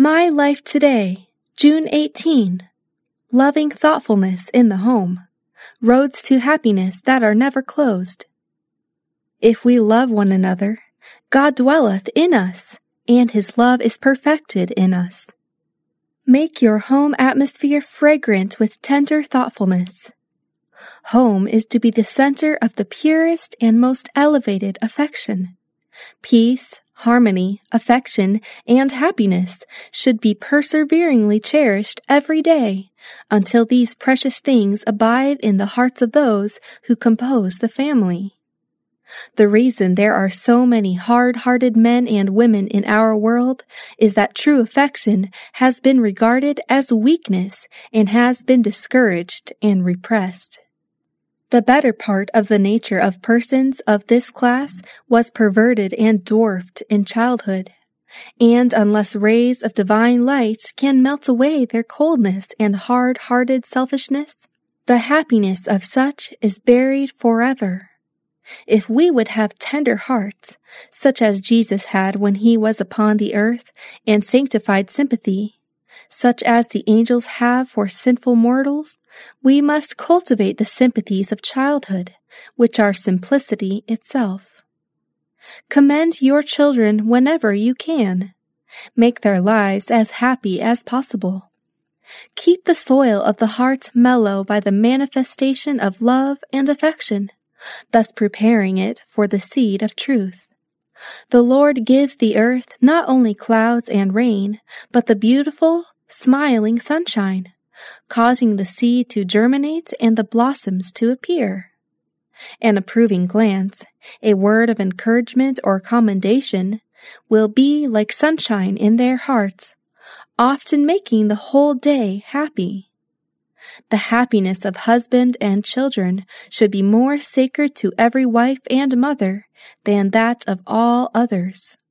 My Life Today, June 18. Loving Thoughtfulness in the Home. Roads to Happiness that are never closed. If we love one another, God dwelleth in us, and His love is perfected in us. Make your home atmosphere fragrant with tender thoughtfulness. Home is to be the center of the purest and most elevated affection. Peace, harmony, affection, and happiness should be perseveringly cherished every day until these precious things abide in the hearts of those who compose the family. The reason there are so many hard-hearted men and women in our world is that true affection has been regarded as weakness and has been discouraged and repressed. The better part of the nature of persons of this class was perverted and dwarfed in childhood, and unless rays of divine light can melt away their coldness and hard-hearted selfishness, the happiness of such is buried forever. If we would have tender hearts, such as Jesus had when He was upon the earth, and sanctified sympathy, such as the angels have for sinful mortals, we must cultivate the sympathies of childhood, which are simplicity itself. Commend your children whenever you can. Make their lives as happy as possible. Keep the soil of the heart mellow by the manifestation of love and affection, thus preparing it for the seed of truth. The Lord gives the earth not only clouds and rain, but the beautiful, smiling sunshine, causing the seed to germinate and the blossoms to appear. An approving glance, a word of encouragement or commendation, will be like sunshine in their hearts, often making the whole day happy. The happiness of husband and children should be more sacred to every wife and mother than that of all others.